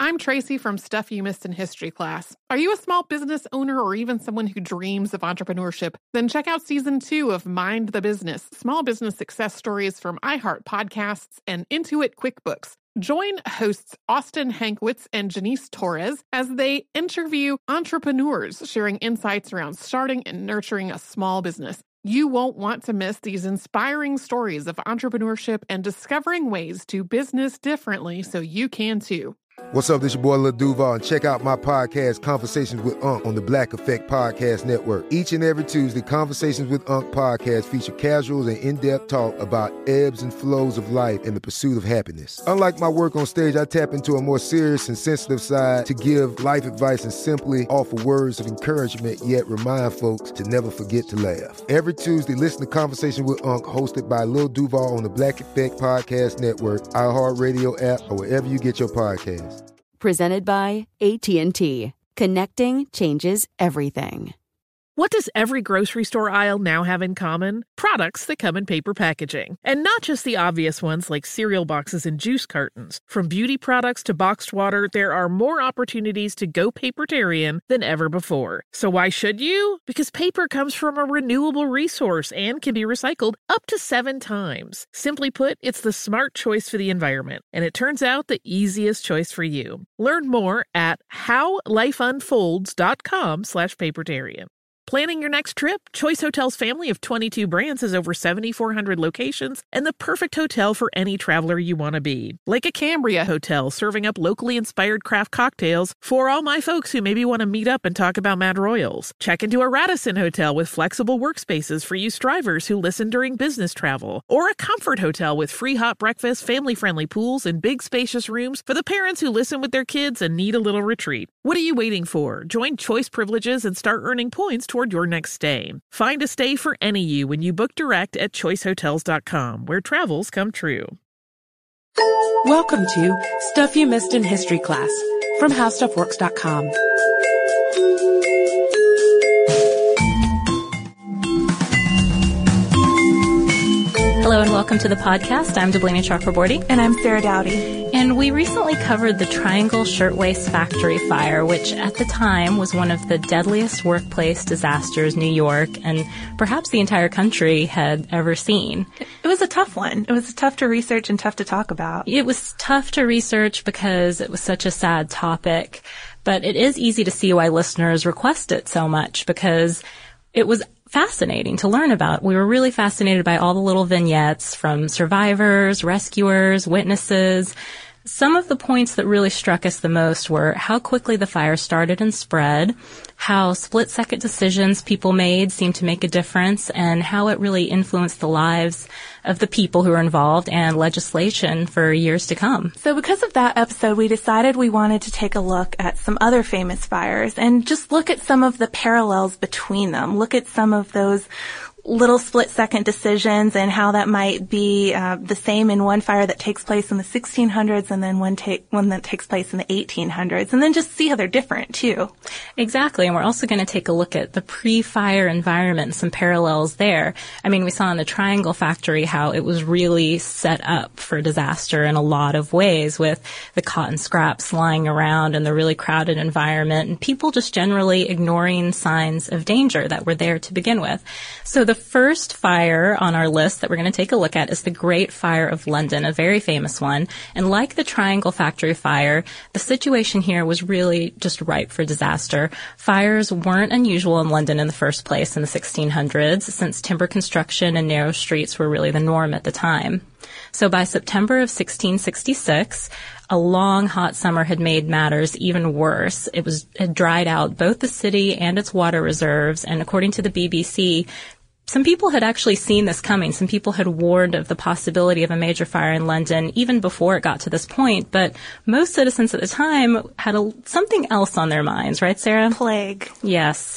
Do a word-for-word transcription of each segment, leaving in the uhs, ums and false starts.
I'm Tracy from Stuff You Missed in History class. Are you a small business owner or even someone who dreams of entrepreneurship? Then check out season two of Mind the Business, small business success stories from iHeart Podcasts and Intuit QuickBooks. Join hosts Austin Hankwitz and Janice Torres as they interview entrepreneurs sharing insights around starting and nurturing a small business. You won't want to miss these inspiring stories of entrepreneurship and discovering ways to business differently so you can too. What's up, this your boy Lil Duval, and check out my podcast, Conversations with Unc, on the Black Effect Podcast Network. Each and every Tuesday, Conversations with Unc podcast feature casual and in-depth talk about ebbs and flows of life and the pursuit of happiness. Unlike my work on stage, I tap into a more serious and sensitive side to give life advice and simply offer words of encouragement, yet remind folks to never forget to laugh. Every Tuesday, listen to Conversation with Unc, hosted by Lil Duval on the Black Effect Podcast Network, iHeartRadio app, or wherever you get your podcasts. Presented by A T and T. Connecting changes everything. What does every grocery store aisle now have in common? Products that come in paper packaging. And not just the obvious ones like cereal boxes and juice cartons. From beauty products to boxed water, there are more opportunities to go papertarian than ever before. So why should you? Because paper comes from a renewable resource and can be recycled up to seven times. Simply put, it's the smart choice for the environment. And it turns out the easiest choice for you. Learn more at howlifeunfolds.com slash papertarian. Planning your next trip? Choice Hotels' family of twenty-two brands has over seventy-four hundred locations and the perfect hotel for any traveler you want to be. Like a Cambria Hotel, serving up locally inspired craft cocktails for all my folks who maybe want to meet up and talk about Mad Royals. Check into a Radisson Hotel with flexible workspaces for you strivers who listen during business travel. Or a Comfort Hotel with free hot breakfast, family-friendly pools, and big spacious rooms for the parents who listen with their kids and need a little retreat. What are you waiting for? Join Choice Privileges and start earning points toward your next stay. Find a stay for any you when you book direct at choice hotels dot com, where travels come true. Welcome to Stuff You Missed in History class from how stuff works dot com. Hello and welcome to the podcast. I'm Deblina Chakraborty. And I'm Sarah Dowdy. And we recently covered the Triangle Shirtwaist Factory fire, which at the time was one of the deadliest workplace disasters New York and perhaps the entire country had ever seen. It was a tough one. It was tough to research and tough to talk about. It was tough to research because it was such a sad topic, but it is easy to see why listeners request it so much because it was fascinating to learn about. We were really fascinated by all the little vignettes from survivors, rescuers, witnesses. Some of the points that really struck us the most were how quickly the fire started and spread, how split-second decisions people made seemed to make a difference, and how it really influenced the lives of the people who were involved and legislation for years to come. So because of that episode, we decided we wanted to take a look at some other famous fires and just look at some of the parallels between them. Look at some of those little split-second decisions and how that might be uh, the same in one fire that takes place in the sixteen hundreds and then one, take, one that takes place in the eighteen hundreds, and then just see how they're different, too. Exactly, and we're also going to take a look at the pre-fire environment and some parallels there. I mean, we saw in the Triangle Factory how it was really set up for disaster in a lot of ways, with the cotton scraps lying around and the really crowded environment, and people just generally ignoring signs of danger that were there to begin with. So the The first fire on our list that we're going to take a look at is the Great Fire of London, a very famous one. And like the Triangle Factory fire, the situation here was really just ripe for disaster. Fires weren't unusual in London in the first place in the sixteen hundreds, since timber construction and narrow streets were really the norm at the time. So by September of sixteen sixty-six, a long, hot summer had made matters even worse. It was had dried out both the city and its water reserves, and according to the B B C, some people had actually seen this coming. Some people had warned of the possibility of a major fire in London even before it got to this point. But most citizens at the time had a, something else on their minds, right, Sarah? Plague. Yes.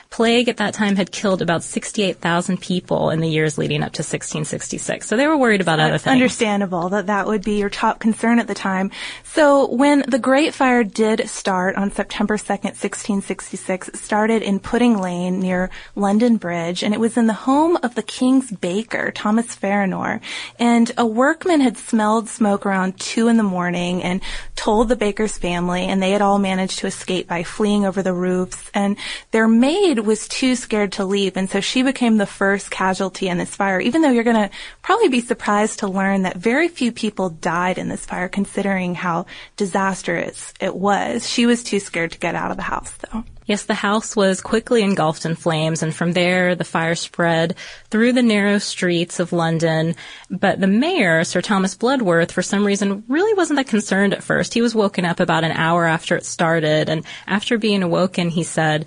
Plague at that time had killed about sixty-eight thousand people in the years leading up to sixteen sixty-six. So they were worried about other things. Understandable that that would be your top concern at the time. So when the Great Fire did start on September second, sixteen sixty-six, it started in Pudding Lane near London Bridge, and it was in the home of the King's baker, Thomas Farinor. And a workman had smelled smoke around two in the morning and told the baker's family, and they had all managed to escape by fleeing over the roofs. And their maid was too scared to leave, and so she became the first casualty in this fire, even though you're going to probably be surprised to learn that very few people died in this fire, considering how disastrous it was. She was too scared to get out of the house, though. Yes, the house was quickly engulfed in flames, and from there the fire spread through the narrow streets of London. But the mayor, Sir Thomas Bloodworth, for some reason really wasn't that concerned at first. He was woken up about an hour after it started, and after being awoken, he said,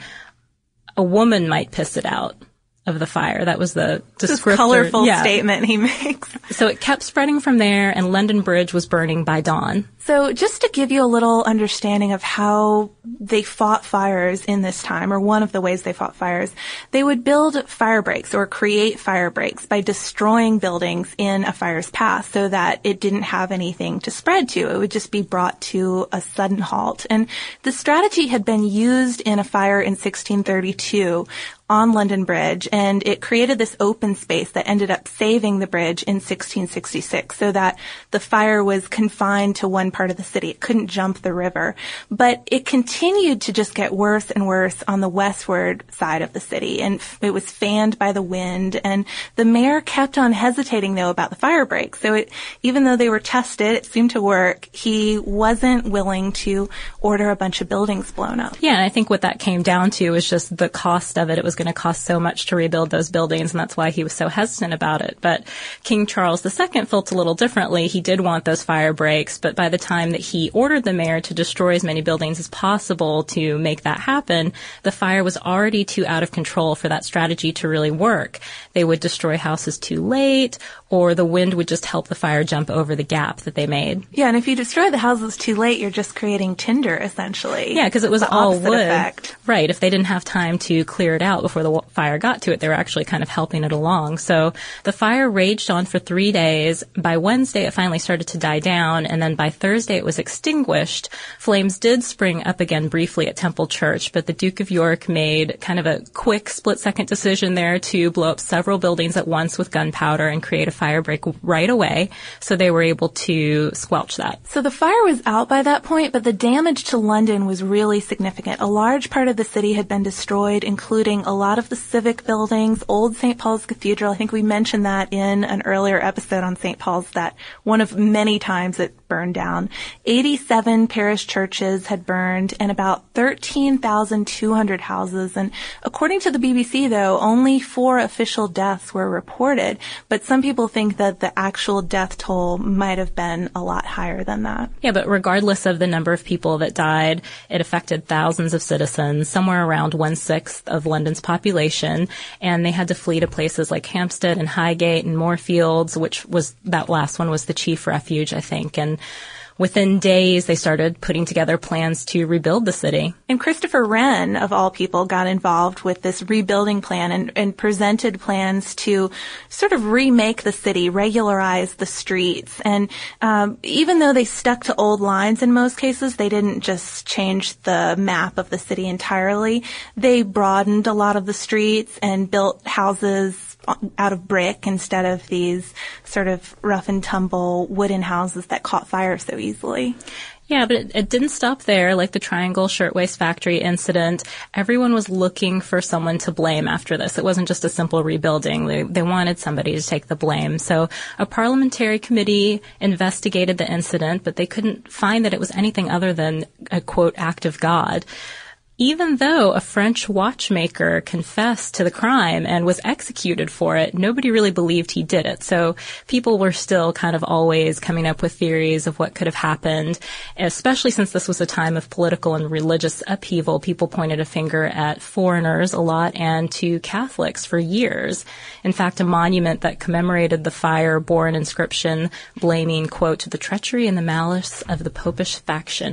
"A woman might piss it out of the fire." That was the descriptor. This colorful yeah. statement he makes. So it kept spreading from there, and London Bridge was burning by dawn. So just to give you a little understanding of how they fought fires in this time, or one of the ways they fought fires, they would build fire breaks or create fire breaks by destroying buildings in a fire's path so that it didn't have anything to spread to. It would just be brought to a sudden halt. And the strategy had been used in a fire in sixteen thirty-two on London Bridge, and it created this open space that ended up saving the bridge in sixteen sixty-six, so that the fire was confined to one part of the city. It couldn't jump the river. But it continued to just get worse and worse on the westward side of the city, and it was fanned by the wind, and the mayor kept on hesitating, though, about the fire breaks. So it, even though they were tested, it seemed to work, he wasn't willing to order a bunch of buildings blown up. Yeah, and I think what that came down to was just the cost of it. It was going to cost so much to rebuild those buildings, and that's why he was so hesitant about it. But King Charles the Second felt a little differently. He did want those fire breaks, but by the time that he ordered the mayor to destroy as many buildings as possible to make that happen, the fire was already too out of control for that strategy to really work. They would destroy houses too late, or the wind would just help the fire jump over the gap that they made. Yeah, and if you destroy the houses too late, you're just creating tinder, essentially. Yeah, because it was the all wood. Effect. Right. If they didn't have time to clear it out before the fire got to it, they were actually kind of helping it along. So the fire raged on for three days. By Wednesday, it finally started to die down, and then by Thursday, it was extinguished. Flames did spring up again briefly at Temple Church, but the Duke of York made kind of a quick split-second decision there to blow up several buildings at once with gunpowder and create a fire break right away, so they were able to squelch that. So the fire was out by that point, but the damage to London was really significant. A large part of the city had been destroyed, including a lot of the civic buildings, old Saint Paul's Cathedral. I think we mentioned that in an earlier episode on Saint Paul's, that one of many times it burned down. eighty-seven parish churches had burned, and about thirteen thousand two hundred houses. And according to the B B C, though, only four official deaths were reported. But some people think that the actual death toll might have been a lot higher than that. Yeah, but regardless of the number of people that died, it affected thousands of citizens, somewhere around one-sixth of London's population, and they had to flee to places like Hampstead and Highgate and Moorfields, which was, that last one was the chief refuge, I think. And within days, they started putting together plans to rebuild the city. And Christopher Wren, of all people, got involved with this rebuilding plan and, and presented plans to sort of remake the city, regularize the streets. And um, even though they stuck to old lines in most cases, they didn't just change the map of the city entirely. They broadened a lot of the streets and built houses out of brick instead of these sort of rough and tumble wooden houses that caught fire so easily. Yeah, but it, it didn't stop there. Like the Triangle Shirtwaist Factory incident, everyone was looking for someone to blame after this. It wasn't just a simple rebuilding. They, they wanted somebody to take the blame. So a parliamentary committee investigated the incident, but they couldn't find that it was anything other than a, quote, act of God. Even though a French watchmaker confessed to the crime and was executed for it, nobody really believed he did it. So people were still kind of always coming up with theories of what could have happened, especially since this was a time of political and religious upheaval. People pointed a finger at foreigners a lot and to Catholics for years. In fact, a monument that commemorated the fire bore an inscription blaming, quote, the treachery and the malice of the popish faction.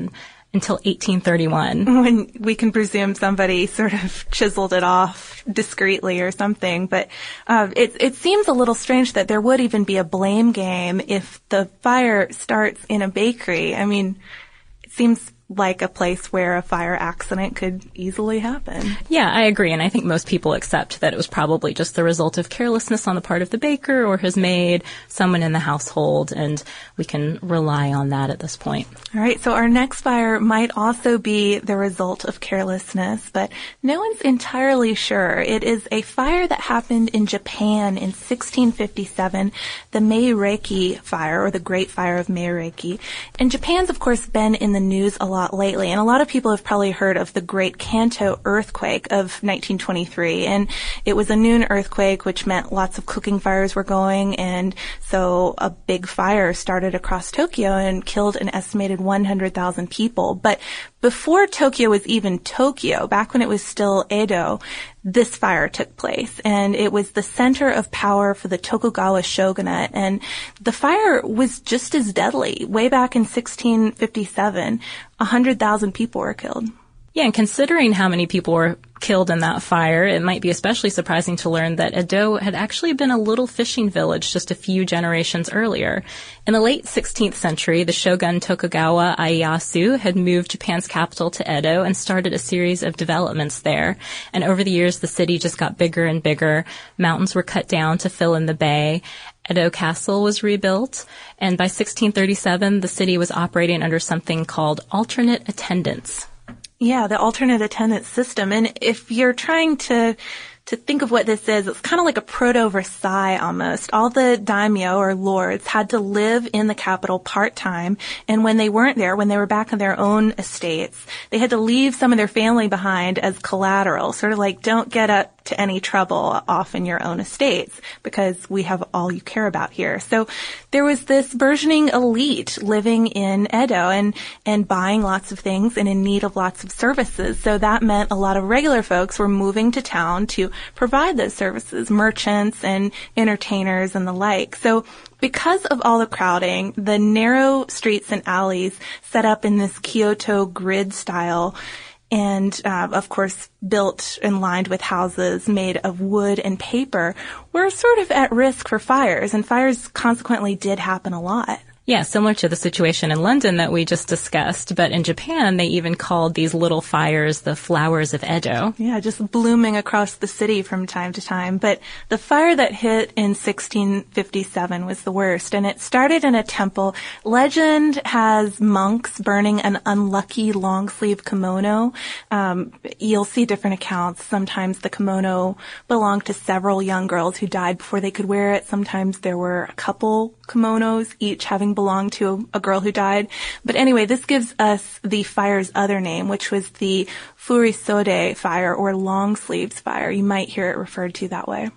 until eighteen thirty-one. When we can presume somebody sort of chiseled it off discreetly or something. But uh, it, it seems a little strange that there would even be a blame game if the fire starts in a bakery. I mean, it seems like a place where a fire accident could easily happen. Yeah, I agree. And I think most people accept that it was probably just the result of carelessness on the part of the baker or his maid, someone in the household, and we can rely on that at this point. All right, so our next fire might also be the result of carelessness, but no one's entirely sure. It is a fire that happened in Japan in sixteen fifty-seven, the Meireki fire, or the Great Fire of Meireki. And Japan's, of course, been in the news a lot lately, and a lot of people have probably heard of the Great Kanto earthquake of nineteen twenty-three, and it was a noon earthquake, which meant lots of cooking fires were going, and so a big fire started across Tokyo and killed an estimated one hundred thousand people. But before Tokyo was even Tokyo, back when it was still Edo, this fire took place, and it was the center of power for the Tokugawa shogunate, and the fire was just as deadly. Way back in sixteen fifty-seven, one hundred thousand people were killed. Yeah, and considering how many people were killed in that fire, it might be especially surprising to learn that Edo had actually been a little fishing village just a few generations earlier. In the late sixteenth century, the shogun Tokugawa Ieyasu had moved Japan's capital to Edo and started a series of developments there. And over the years, the city just got bigger and bigger. Mountains were cut down to fill in the bay. Edo Castle was rebuilt, and by sixteen thirty-seven, the city was operating under something called alternate attendance. Yeah, the alternate attendance system. And if you're trying to to think of what this is, it's kind of like a proto-Versailles almost. All the daimyo or lords had to live in the capital part-time, and when they weren't there, when they were back in their own estates, they had to leave some of their family behind as collateral, sort of like don't get up to any trouble off in your own estates because we have all you care about here. So there was this burgeoning elite living in Edo and, and buying lots of things and in need of lots of services. So that meant a lot of regular folks were moving to town to provide those services, merchants and entertainers and the like. So because of all the crowding, the narrow streets and alleys set up in this Kyoto grid style and, uh, of course, built and lined with houses made of wood and paper, were sort of at risk for fires, and fires consequently did happen a lot. Yeah, similar to the situation in London that we just discussed, but in Japan, they even called these little fires the flowers of Edo. Yeah, just blooming across the city from time to time. But the fire that hit in sixteen fifty-seven was the worst, and it started in a temple. Legend has monks burning an unlucky long-sleeve kimono. Um, you'll see different accounts. Sometimes the kimono belonged to several young girls who died before they could wear it. Sometimes there were a couple kimonos, each having belonged to a, a girl who died. But anyway, this gives us the fire's other name, which was the Furisode fire, or long sleeves fire. You might hear it referred to that way.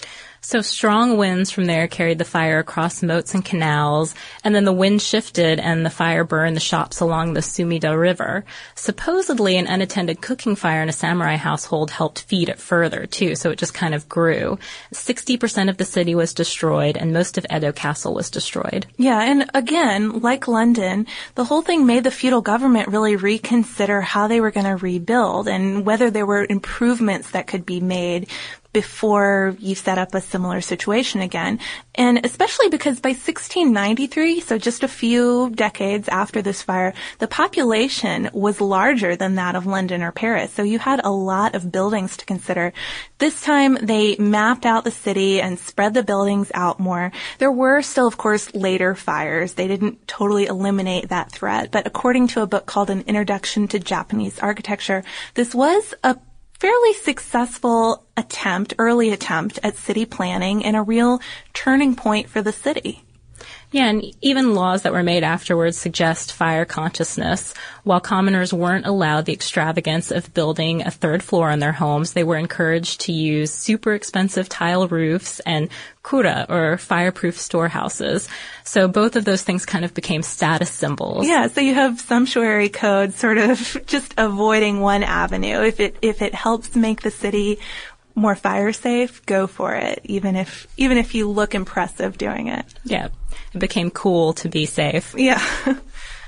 So strong winds from there carried the fire across moats and canals, and then the wind shifted and the fire burned the shops along the Sumida River. Supposedly, an unattended cooking fire in a samurai household helped feed it further, too, so it just kind of grew. sixty percent of the city was destroyed, and most of Edo Castle was destroyed. Yeah, and again, like London, the whole thing made the feudal government really reconsider how they were going to rebuild and whether there were improvements that could be made before you set up a similar situation again. And especially because by sixteen ninety-three, so just a few decades after this fire, the population was larger than that of London or Paris. So you had a lot of buildings to consider. This time they mapped out the city and spread the buildings out more. There were still, of course, later fires. They didn't totally eliminate that threat. But according to a book called An Introduction to Japanese Architecture, this was a fairly successful attempt, early attempt at city planning and a real turning point for the city. Yeah, and even laws that were made afterwards suggest fire consciousness. While commoners weren't allowed the extravagance of building a third floor on their homes, they were encouraged to use super expensive tile roofs and kura, or fireproof storehouses. So both of those things kind of became status symbols. Yeah, so you have sumptuary code sort of just avoiding one avenue. If it if it helps make the city more fire safe, go for it, even if even if you look impressive doing it. Yeah. It became cool to be safe. Yeah.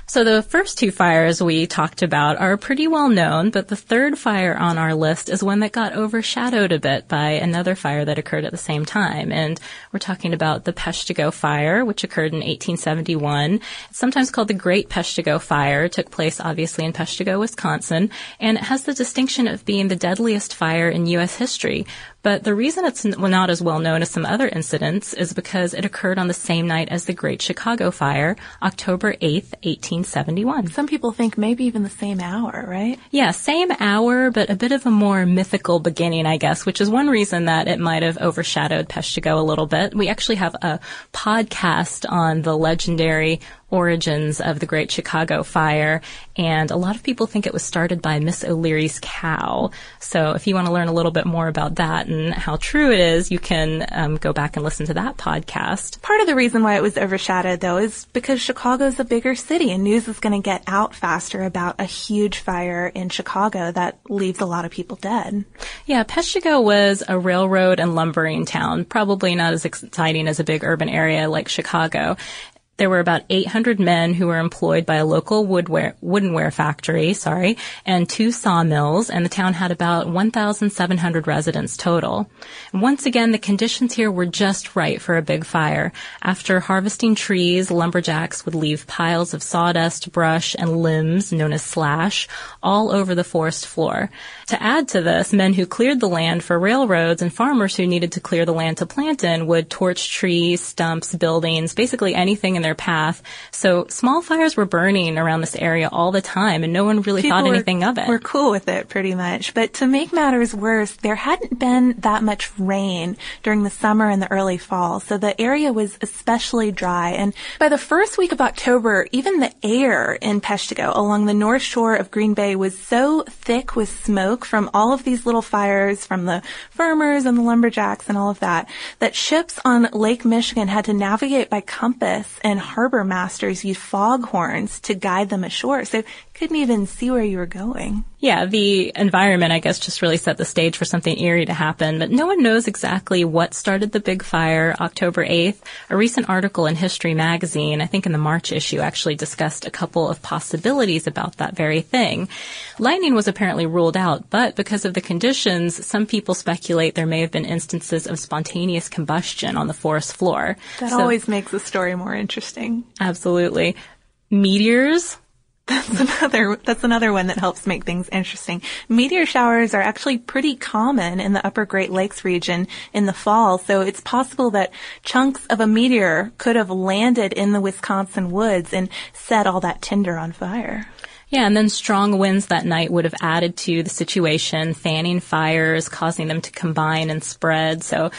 So the first two fires we talked about are pretty well known, but the third fire on our list is one that got overshadowed a bit by another fire that occurred at the same time. And we're talking about the Peshtigo Fire, which occurred in eighteen seventy-one. It's sometimes called the Great Peshtigo Fire. It took place obviously in Peshtigo, Wisconsin, and it has the distinction of being the deadliest fire in U S history. But the reason it's not as well known as some other incidents is because it occurred on the same night as the Great Chicago Fire, October eighth, eighteen seventy-one. Some people think maybe even the same hour, right? Yeah, same hour, but a bit of a more mythical beginning, I guess, which is one reason that it might have overshadowed Peshtigo a little bit. We actually have a podcast on the legendary origins of the Great Chicago Fire, and a lot of people think it was started by Miss O'Leary's cow. So if you want to learn a little bit more about that and how true it is, you can um, go back and listen to that podcast. Part of the reason why it was overshadowed, though, is because Chicago's a bigger city, and news is going to get out faster about a huge fire in Chicago that leaves a lot of people dead. Yeah, Peshtigo was a railroad and lumbering town, probably not as exciting as a big urban area like Chicago. There were about eight hundred men who were employed by a local woodware, woodenware factory, sorry, and two sawmills, and the town had about one thousand seven hundred residents total. And once again, the conditions here were just right for a big fire. After harvesting trees, lumberjacks would leave piles of sawdust, brush, and limbs, known as slash, all over the forest floor. To add to this, men who cleared the land for railroads and farmers who needed to clear the land to plant in would torch trees, stumps, buildings, basically anything in their path. So small fires were burning around this area all the time, and no one really People thought were, anything of it. We're cool with it, pretty much. But to make matters worse, there hadn't been that much rain during the summer and the early fall, so the area was especially dry. And by the first week of October, even the air in Peshtigo along the north shore of Green Bay was so thick with smoke from all of these little fires, from the farmers and the lumberjacks and all of that, that ships on Lake Michigan had to navigate by compass, and harbor masters used foghorns to guide them ashore. So you couldn't even see where you were going. Yeah, the environment, I guess, just really set the stage for something eerie to happen. But no one knows exactly what started the big fire October eighth. A recent article in History Magazine, I think in the March issue, actually discussed a couple of possibilities about that very thing. Lightning was apparently ruled out, but because of the conditions, some people speculate there may have been instances of spontaneous combustion on the forest floor. That so, always makes the story more interesting. Absolutely. Meteors? That's another, that's another one that helps make things interesting. Meteor showers are actually pretty common in the upper Great Lakes region in the fall, so it's possible that chunks of a meteor could have landed in the Wisconsin woods and set all that tinder on fire. Yeah, and then strong winds that night would have added to the situation, fanning fires, causing them to combine and spread. So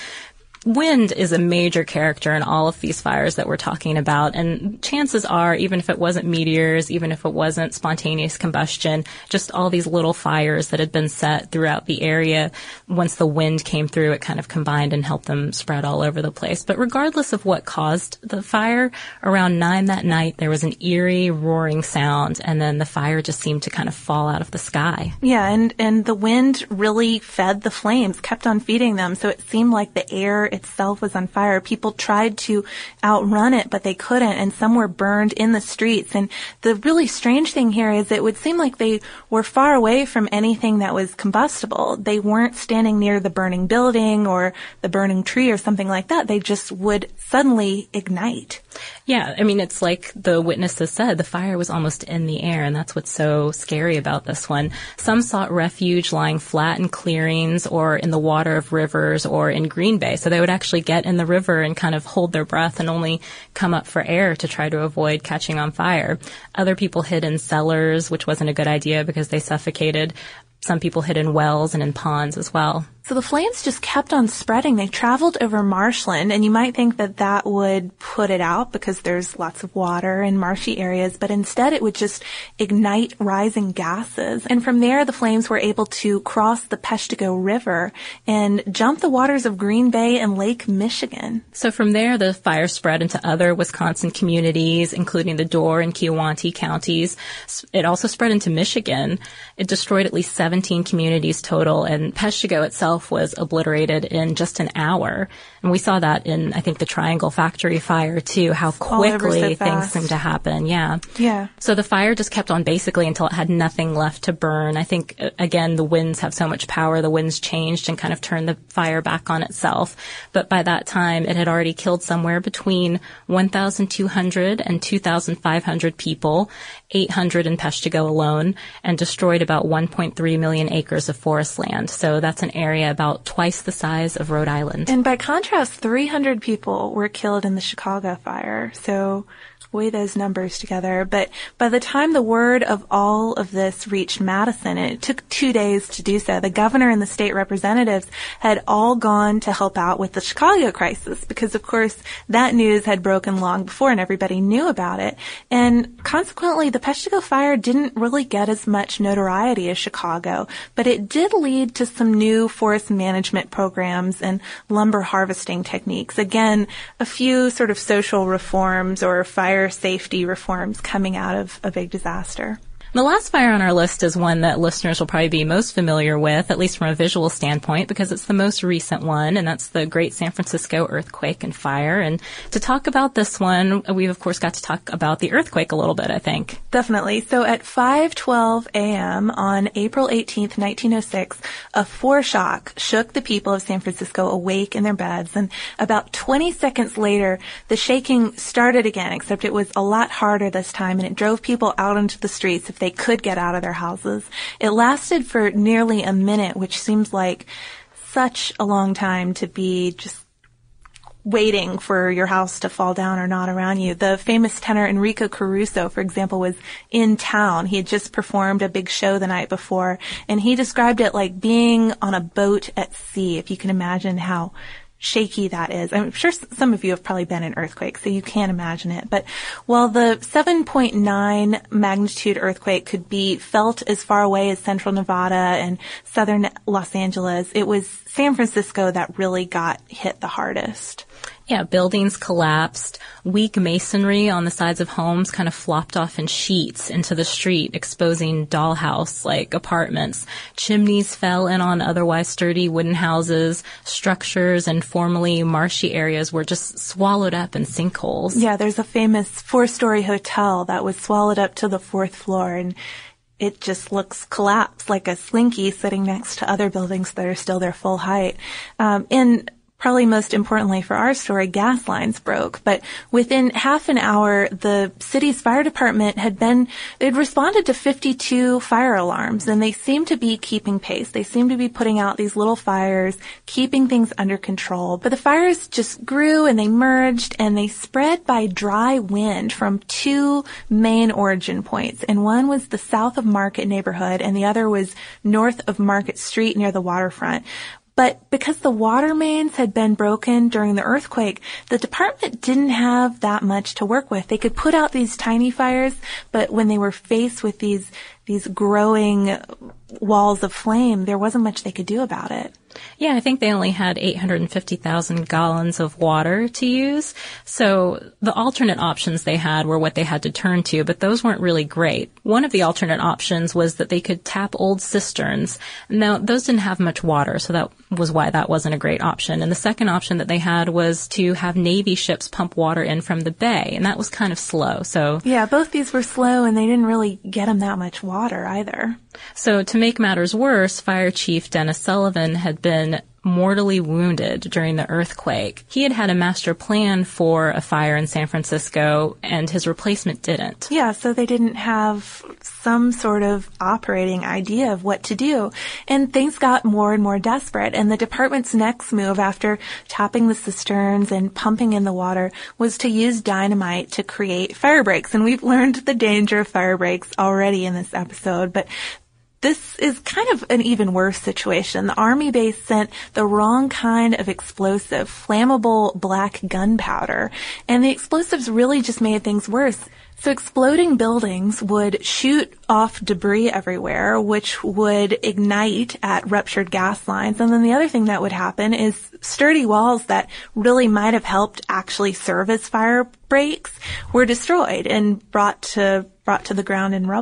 wind is a major character in all of these fires that we're talking about, and chances are, even if it wasn't meteors, even if it wasn't spontaneous combustion, just all these little fires that had been set throughout the area, once the wind came through, it kind of combined and helped them spread all over the place. But regardless of what caused the fire, around nine that night, there was an eerie roaring sound, and then the fire just seemed to kind of fall out of the sky. Yeah, and, and the wind really fed the flames, kept on feeding them, so it seemed like the air itself was on fire. People tried to outrun it, but they couldn't, and some were burned in the streets. And the really strange thing here is it would seem like they were far away from anything that was combustible. They weren't standing near the burning building or the burning tree or something like that. They just would suddenly ignite. Yeah, I mean, it's like the witnesses said, the fire was almost in the air, and that's what's so scary about this one. Some sought refuge lying flat in clearings or in the water of rivers or in Green Bay, so they would actually get in the river and kind of hold their breath and only come up for air to try to avoid catching on fire. Other people hid in cellars, which wasn't a good idea because they suffocated. Some people hid in wells and in ponds as well. So the flames just kept on spreading. They traveled over marshland, and you might think that that would put it out because there's lots of water in marshy areas, but instead it would just ignite rising gases. And from there, the flames were able to cross the Peshtigo River and jump the waters of Green Bay and Lake Michigan. So from there, the fire spread into other Wisconsin communities, including the Door and Kiwanee counties. It also spread into Michigan. It destroyed at least seventeen communities total, and Peshtigo itself itself was obliterated in just an hour. And we saw that in, I think, the Triangle Factory fire, too, how quickly so things seem to happen. Yeah. Yeah. So the fire just kept on basically until it had nothing left to burn. I think, again, the winds have so much power. The winds changed and kind of turned the fire back on itself. But by that time, it had already killed somewhere between one thousand two hundred and two thousand five hundred people, eight hundred in Peshtigo alone, and destroyed about one point three million acres of forest land. So that's an area about twice the size of Rhode Island. And by contrast, three hundred people were killed in the Chicago fire. So weigh those numbers together. But by the time the word of all of this reached Madison, and it took two days to do so, the governor and the state representatives had all gone to help out with the Chicago crisis because, of course, that news had broken long before and everybody knew about it. And consequently, the Peshtigo fire didn't really get as much notoriety as Chicago, but it did lead to some new forest management programs and lumber harvesting techniques. Again, a few sort of social reforms or fire safety reforms coming out of a big disaster. The last fire on our list is one that listeners will probably be most familiar with, at least from a visual standpoint, because it's the most recent one, and that's the Great San Francisco Earthquake and Fire. And to talk about this one, we've, of course, got to talk about the earthquake a little bit, I think. Definitely. So at five twelve a.m. on April eighteenth, nineteen oh six, a foreshock shook the people of San Francisco awake in their beds, and about twenty seconds later, the shaking started again, except it was a lot harder this time, and it drove people out into the streets if they could get out of their houses. It lasted for nearly a minute, which seems like such a long time to be just waiting for your house to fall down or not around you. The famous tenor Enrico Caruso, for example, was in town. He had just performed a big show the night before, and he described it like being on a boat at sea, if you can imagine how shaky that is. I'm sure some of you have probably been in earthquakes, so you can't imagine it. But while the seven point nine magnitude earthquake could be felt as far away as central Nevada and southern Los Angeles, it was San Francisco that really got hit the hardest. Yeah, buildings collapsed. Weak masonry on the sides of homes kind of flopped off in sheets into the street, exposing dollhouse-like apartments. Chimneys fell in on otherwise sturdy wooden houses. Structures and formerly marshy areas were just swallowed up in sinkholes. Yeah, there's a famous four-story hotel that was swallowed up to the fourth floor, and it just looks collapsed like a slinky sitting next to other buildings that are still their full height. Um, and Probably most importantly for our story, gas lines broke. But within half an hour, the city's fire department had been, they'd responded to fifty-two fire alarms, and they seemed to be keeping pace. They seemed to be putting out these little fires, keeping things under control. But the fires just grew and they merged and they spread by dry wind from two main origin points. And one was the south of Market neighborhood and the other was north of Market Street near the waterfront. But because the water mains had been broken during the earthquake, the department didn't have that much to work with. They could put out these tiny fires, but when they were faced with these these growing walls of flame, there wasn't much they could do about it. Yeah, I think they only had eight hundred fifty thousand gallons of water to use. So the alternate options they had were what they had to turn to, but those weren't really great. One of the alternate options was that they could tap old cisterns. Now, those didn't have much water, so that was why that wasn't a great option. And the second option that they had was to have Navy ships pump water in from the bay, and that was kind of slow. So yeah, both these were slow, and they didn't really get them that much water either. So to make matters worse, Fire Chief Dennis Sullivan had been mortally wounded during the earthquake. He had had a master plan for a fire in San Francisco, and his replacement didn't. Yeah, so they didn't have some sort of operating idea of what to do. And things got more and more desperate. And the department's next move after tapping the cisterns and pumping in the water was to use dynamite to create fire breaks. And we've learned the danger of fire breaks already in this episode, but this is kind of an even worse situation. The Army base sent the wrong kind of explosive, flammable black gunpowder, and the explosives really just made things worse. So exploding buildings would shoot off debris everywhere, which would ignite at ruptured gas lines. And then the other thing that would happen is sturdy walls that really might have helped actually serve as fire breaks were destroyed and brought to brought to the ground in rubble.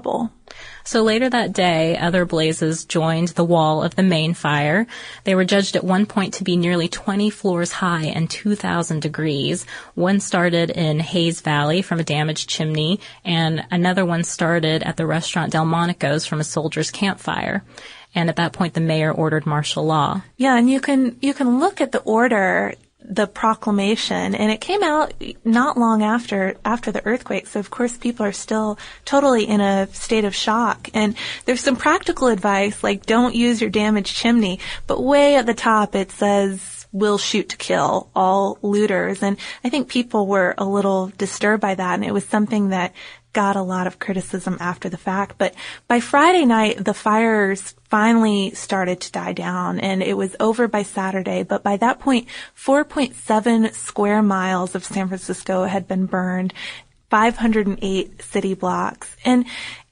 So later that day, other blazes joined the wall of the main fire. They were judged at one point to be nearly twenty floors high and two thousand degrees. One started in Hayes Valley from a damaged chimney, and another one started at the restaurant Delmonico's from a soldier's campfire. And at that point, the mayor ordered martial law. Yeah, and you can you can look at the order, the proclamation, and it came out not long after after the earthquake. So of course people are still totally in a state of shock. And there's some practical advice, like don't use your damaged chimney. But way at the top it says, "Will shoot to kill all looters." And I think people were a little disturbed by that, and it was something that got a lot of criticism after the fact. But by Friday night, the fires finally started to die down, and it was over by Saturday. But by that point, four point seven square miles of San Francisco had been burned, five hundred eight city blocks. And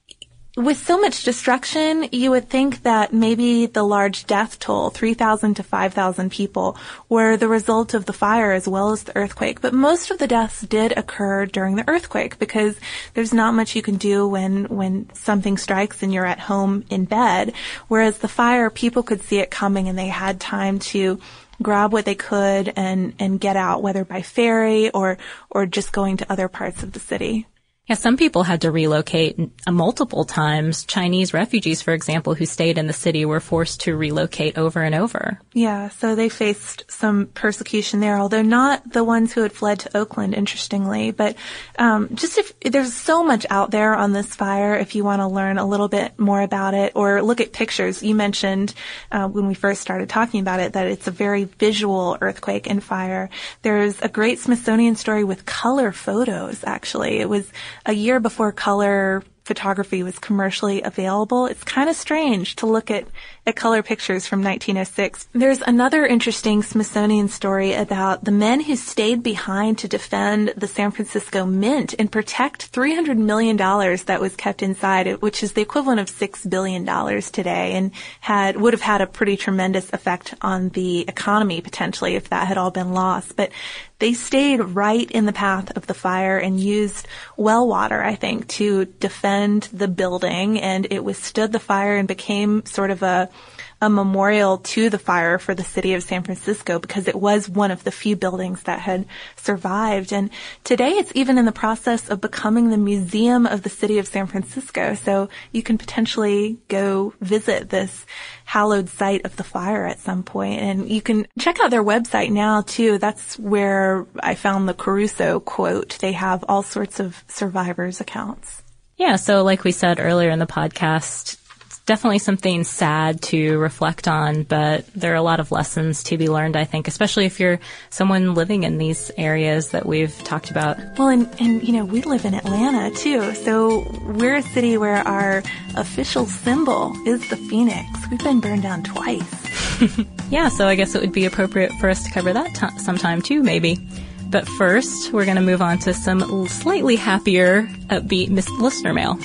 with so much destruction, you would think that maybe the large death toll, three thousand to five thousand people, were the result of the fire as well as the earthquake. But most of the deaths did occur during the earthquake, because there's not much you can do when, when something strikes and you're at home in bed. Whereas the fire, people could see it coming and they had time to grab what they could and, and get out, whether by ferry or, or just going to other parts of the city. Yeah, some people had to relocate multiple times. Chinese refugees, for example, who stayed in the city were forced to relocate over and over. Yeah, so they faced some persecution there, although not the ones who had fled to Oakland, interestingly. But um, just if there's so much out there on this fire, if you want to learn a little bit more about it or look at pictures. You mentioned uh, when we first started talking about it that it's a very visual earthquake and fire. There's a great Smithsonian story with color photos, actually. It was a year before color photography was commercially available. It's kind of strange to look at, at color pictures from nineteen oh six. There's another interesting Smithsonian story about the men who stayed behind to defend the San Francisco Mint and protect three hundred million dollars that was kept inside it, which is the equivalent of six billion dollars today, and had would have had a pretty tremendous effect on the economy potentially if that had all been lost. But they stayed right in the path of the fire and used well water, I think, to defend the building, and it withstood the fire and became sort of a a memorial to the fire for the city of San Francisco, because it was one of the few buildings that had survived. And today it's even in the process of becoming the museum of the city of San Francisco. So you can potentially go visit this hallowed site of the fire at some point. And you can check out their website now too. That's where I found the Caruso quote. They have all sorts of survivors' accounts. Yeah, so like we said earlier in the podcast, definitely something sad to reflect on, but there are a lot of lessons to be learned, I think, especially if you're someone living in these areas that we've talked about. Well, and, and, you know, we live in Atlanta, too, so we're a city where our official symbol is the phoenix. We've been burned down twice. Yeah, so I guess it would be appropriate for us to cover that t- sometime, too, maybe. But first, we're going to move on to some slightly happier, upbeat mis- listener mail.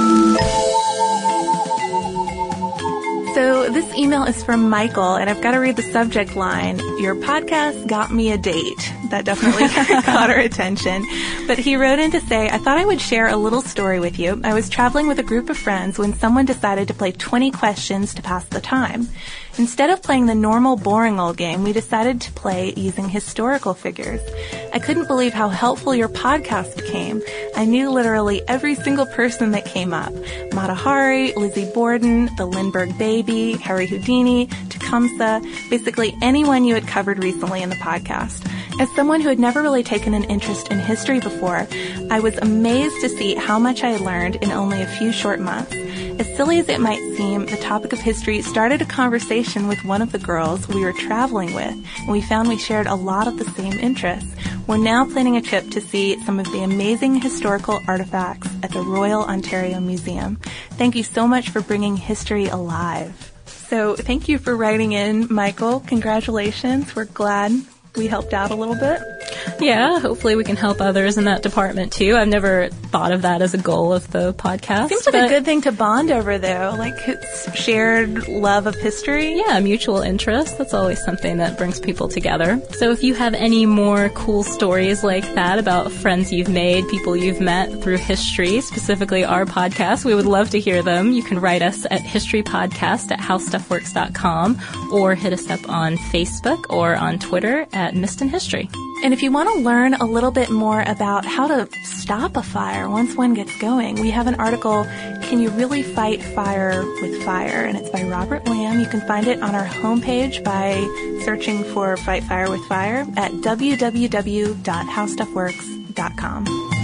So this email is from Michael, and I've got to read the subject line. Your podcast got me a date. That definitely caught our attention. But he wrote in to say, I thought I would share a little story with you. I was traveling with a group of friends when someone decided to play twenty questions to pass the time. Instead of playing the normal boring old game, we decided to play using historical figures. I couldn't believe how helpful your podcast became. I knew literally every single person that came up. Mata Hari, Lizzie Borden, the Lindbergh baby, Harry Houdini, Tecumseh, basically anyone you had covered recently in the podcast. As someone who had never really taken an interest in history before, I was amazed to see how much I had learned in only a few short months. As silly as it might seem, the topic of history started a conversation with one of the girls we were traveling with, and we found we shared a lot of the same interests. We're now planning a trip to see some of the amazing historical artifacts at the Royal Ontario Museum. Thank you so much for bringing history alive. So thank you for writing in, Michael. Congratulations. We're glad we helped out a little bit. Yeah, hopefully we can help others in that department too. I've never thought of that as a goal of the podcast. Seems like a good thing to bond over, though, like shared love of history. Yeah, mutual interest. That's always something that brings people together. So if you have any more cool stories like that about friends you've made, people you've met through history, specifically our podcast, we would love to hear them. You can write us at historypodcast at how stuff works dot com or hit us up on Facebook or on Twitter at Missed in History. And if you want to learn a little bit more about how to stop a fire once one gets going, we have an article, Can You Really Fight Fire with Fire? And it's by Robert Lamb. You can find it on our homepage by searching for Fight Fire with Fire at w w w dot how stuff works dot com.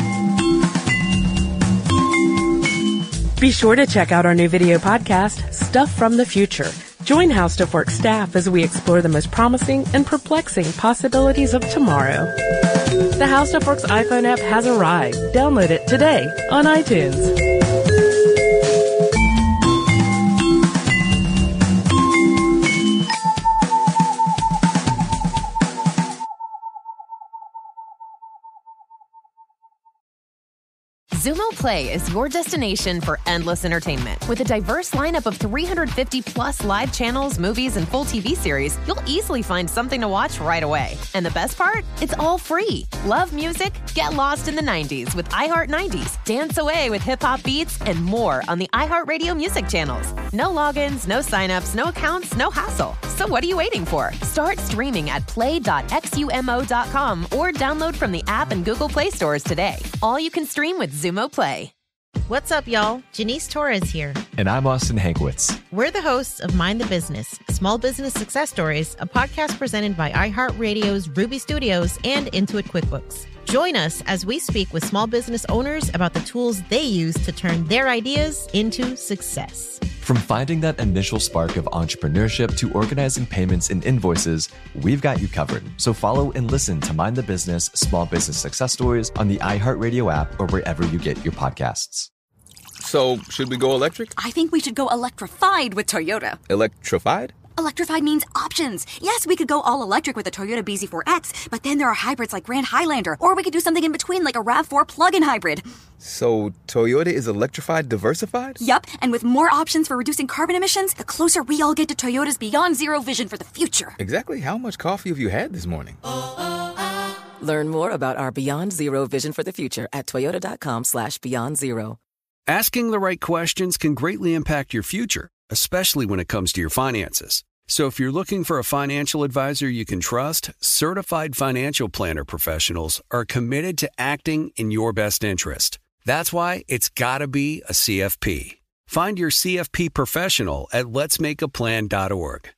Be sure to check out our new video podcast, Stuff from the Future. Join How Stuff Works staff as we explore the most promising and perplexing possibilities of tomorrow. The How Stuff Works iPhone app has arrived. Download it today on iTunes. Xumo Play is your destination for endless entertainment. With a diverse lineup of three hundred fifty plus live channels, movies, and full T V series, you'll easily find something to watch right away. And the best part? It's all free. Love music? Get lost in the nineties with iHeart nineties. Dance away with hip-hop beats and more on the iHeartRadio music channels. No logins, no signups, no accounts, no hassle. So what are you waiting for? Start streaming at play dot xumo dot com or download from the app and Google Play stores today. All you can stream with Xumo Play. What's up, y'all? Janice Torres here. And I'm Austin Hankwitz. We're the hosts of Mind the Business, Small Business Success Stories, a podcast presented by iHeartRadio's Ruby Studios and Intuit QuickBooks. Join us as we speak with small business owners about the tools they use to turn their ideas into success. From finding that initial spark of entrepreneurship to organizing payments and invoices, we've got you covered. So follow and listen to Mind the Business Small Business Success Stories on the iHeartRadio app or wherever you get your podcasts. So, should we go electric? I think we should go electrified with Toyota. Electrified? Electrified means options. Yes, we could go all electric with the Toyota B Z four X, but then there are hybrids like Grand Highlander, or we could do something in between like a RAV four plug-in hybrid. So, Toyota is electrified diversified? Yup, and with more options for reducing carbon emissions, the closer we all get to Toyota's Beyond Zero vision for the future. Exactly how much coffee have you had this morning? Learn more about our Beyond Zero vision for the future at toyota dot com slash beyond zero. Asking the right questions can greatly impact your future, especially when it comes to your finances. So if you're looking for a financial advisor you can trust, certified financial planner professionals are committed to acting in your best interest. That's why it's got to be a C F P. Find your C F P professional at lets make a plan dot org.